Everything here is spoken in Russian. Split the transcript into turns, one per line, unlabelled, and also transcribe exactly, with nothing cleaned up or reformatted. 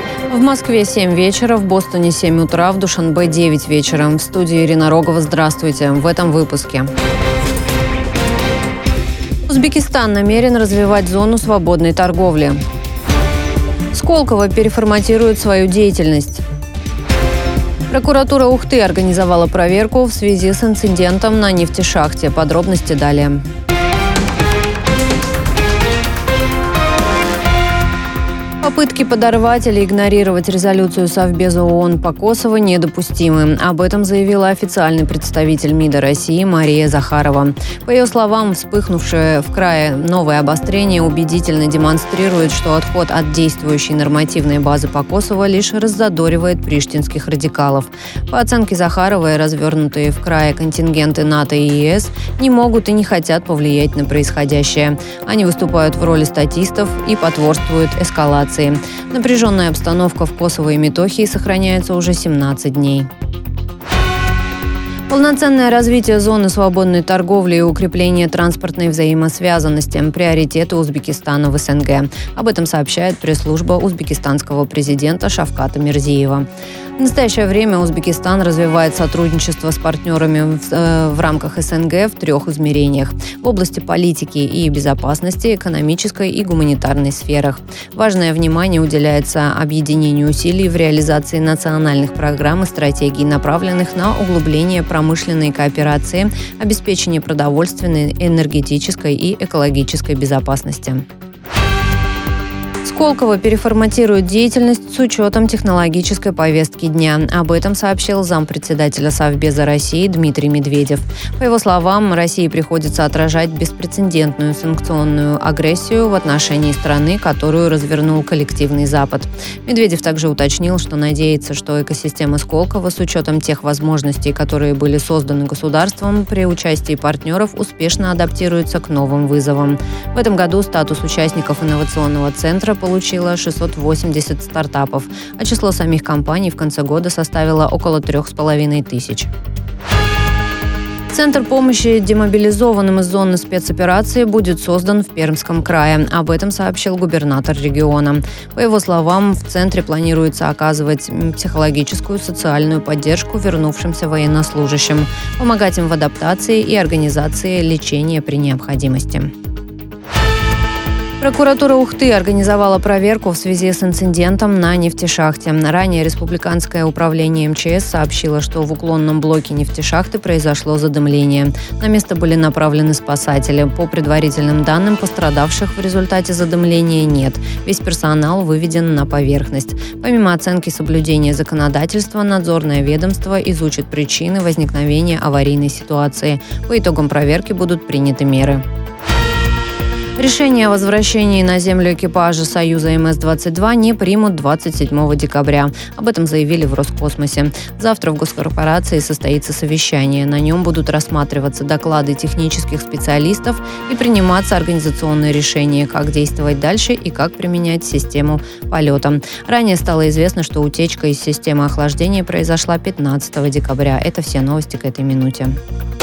В Москве семь вечера, в Бостоне семь утра, в Душанбе девять вечера. В студии Ирина Рогова. Здравствуйте. В этом выпуске. Узбекистан намерен развивать зону свободной торговли. Сколково переформатирует свою деятельность. Прокуратура Ухты организовала проверку в связи с инцидентом на нефтешахте. Подробности далее. Попытки подорвать или игнорировать резолюцию Совбеза ООН по Косово недопустимы. Об этом заявила официальный представитель МИДа России Мария Захарова. По ее словам, вспыхнувшее в крае новое обострение убедительно демонстрирует, что отход от действующей нормативной базы по Косово лишь раззадоривает приштинских радикалов. По оценке Захаровой, развернутые в крае контингенты НАТО и ЕС не могут и не хотят повлиять на происходящее. Они выступают в роли статистов и потворствуют эскалации. Напряженная обстановка в Косово и Метохии сохраняется уже семнадцать дней. Полноценное развитие зоны свободной торговли и укрепление транспортной взаимосвязанности – приоритеты Узбекистана в СНГ. Об этом сообщает пресс-служба узбекистанского президента Шавката Мирзиева. В настоящее время Узбекистан развивает сотрудничество с партнерами в, э, в рамках СНГ в трех измерениях – в области политики и безопасности, экономической и гуманитарной сферах. Важное внимание уделяется объединению усилий в реализации национальных программ и стратегий, направленных на углубление промышленной кооперации, обеспечение продовольственной, энергетической и экологической безопасности. Сколково переформатирует деятельность с учетом технологической повестки дня. Об этом сообщил зампредседателя Совбеза России Дмитрий Медведев. По его словам, России приходится отражать беспрецедентную санкционную агрессию в отношении страны, которую развернул коллективный Запад. Медведев также уточнил, что надеется, что экосистема Сколково с учетом тех возможностей, которые были созданы государством при участии партнеров, успешно адаптируется к новым вызовам. В этом году статус участников инновационного центра получила шестьсот восемьдесят стартапов, а число самих компаний в конце года составило около трех с половиной тысяч. Центр помощи демобилизованным из зоны спецоперации будет создан в Пермском крае. Об этом сообщил губернатор региона. По его словам, в центре планируется оказывать психологическую, социальную поддержку вернувшимся военнослужащим, помогать им в адаптации и организации лечения при необходимости. Прокуратура Ухты организовала проверку в связи с инцидентом на нефтешахте. Ранее Республиканское управление МЧС сообщило, что в уклонном блоке нефтешахты произошло задымление. На место были направлены спасатели. По предварительным данным, пострадавших в результате задымления нет. Весь персонал выведен на поверхность. Помимо оценки соблюдения законодательства, надзорное ведомство изучит причины возникновения аварийной ситуации. По итогам проверки будут приняты меры. Решение о возвращении на землю экипажа Союза эм эс двадцать два не примут двадцать седьмого декабря. Об этом заявили в Роскосмосе. Завтра в госкорпорации состоится совещание. На нем будут рассматриваться доклады технических специалистов и приниматься организационные решения, как действовать дальше и как применять систему полета. Ранее стало известно, что утечка из системы охлаждения произошла пятнадцатого декабря. Это все новости к этой минуте.